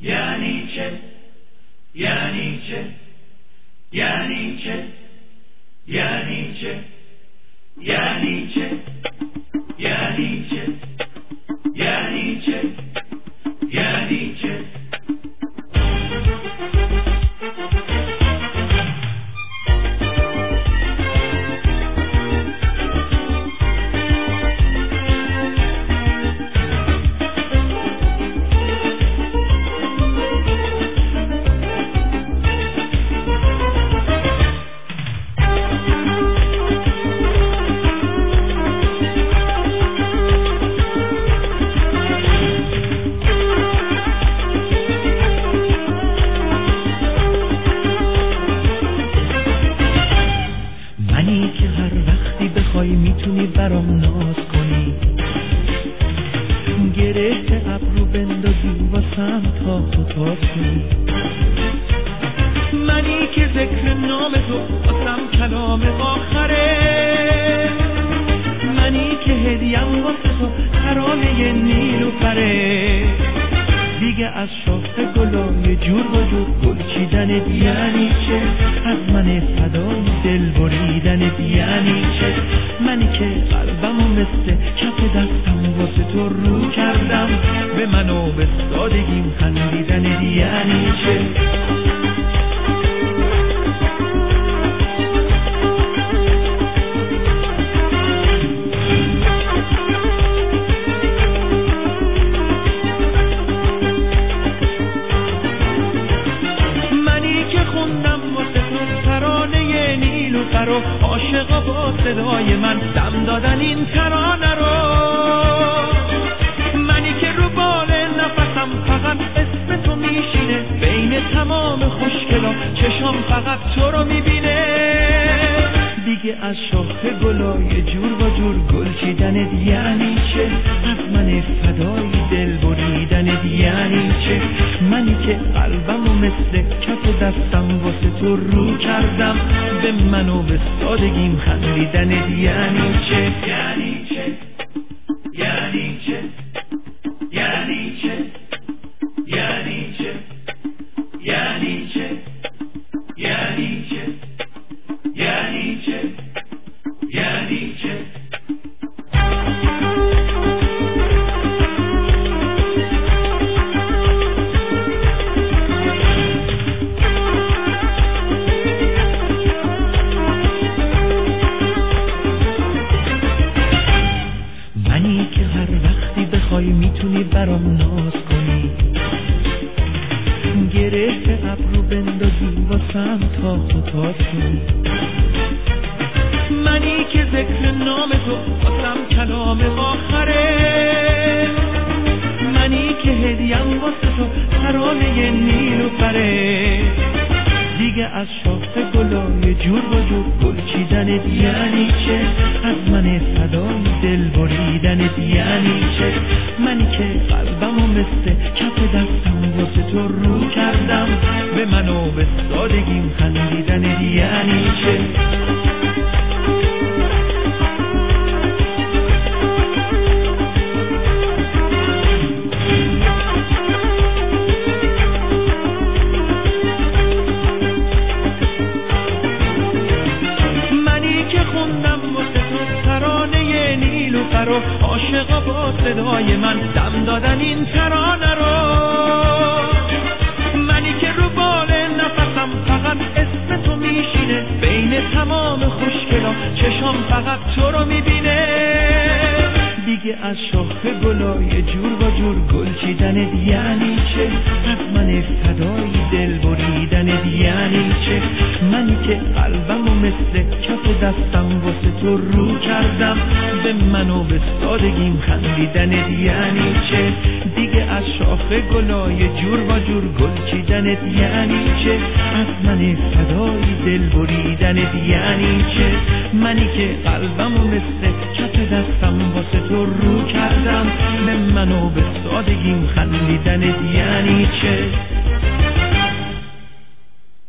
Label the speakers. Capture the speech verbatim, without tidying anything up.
Speaker 1: یعنی چه؟ یعنی چه؟ یعنی چه؟ یعنی چه؟ یعنی چه؟ یعنی چه؟ یعنی چه؟ یعنی چه؟
Speaker 2: میتونی برام ناز کنی، گره ابرو بندازی واسم تا تو تاز کنی. منی که ذکر نام تو واسم کلام آخره، منی که هدیم واسه تو ترانه نیل و پره. دیگه از شاخه گلای جور و جور گل چیدن یعنی چه؟ از من فدای دل بریدن یعنی چه؟ منی که قلبمو مثل کف دستم واسه تو رو کردم، به من و به سادگیم خندیدن یعنی چه؟ عاشقا با صدای من دم دادن این ترانه رو، منی که رو بال نفسم فقط اسم تو میشینه، بین تمام خوشگلا چشام فقط تو رو میبینه. دیگه از شاخه گلای جور و جور گل چیدن یعنی چه؟ از من فدای دل بریدن یعنی چه؟ منی که قلبمو مثل کف دستم واسه تو رو کردم، به من و به سادگیم خندیدن یعنی چه؟
Speaker 1: یعنی چه؟ یعنی چه؟ یعنی چه؟ یعنی چه؟ یعنی چه؟ یعنی چه؟ یعنی چه؟ یعنی چه؟
Speaker 2: منی که هر وقتی بخوای میتونی برام ناز کنی، گره ابرو بندازی واسم تا تو تاز کنی. منی که ذکر نام تو واسم کلام آخره، منی که هدیم واسه تو ترانه نیل و پره. دیگه از شاخه گلای جور و جور گل چیدن یعنی چه؟ از من فدای دل بریدن یعنی چه؟ منی که قلبمو مثل کف دستم واسه تو رو کردم، به من و به سادگیم خندیدن یعنی چه؟ عاشقا با صدای من دم دادن این ترانه رو، منی که رو بال نفسم فقط اسم تو میشینه، بین تمام خوشگلا چشام فقط تو رو میبینه. دیگه از شاخه گلای جور و جور گل چیدن یعنی چه؟ از من فدای دل بریدن یعنی چه؟ منی که قلبمو مثل کف دستم واسه تو رو کردم، به من و به سادگیم خندیدن یعنی چه؟ دیگه از شاخه گلای جور و جور گل چیدن یعنی چه؟ از من فدای دل بریدن یعنی چه؟ منی که قلبمو مثل کف دستم واسه تو رو کردم، به من و به سادگیم خندیدن یعنی چه؟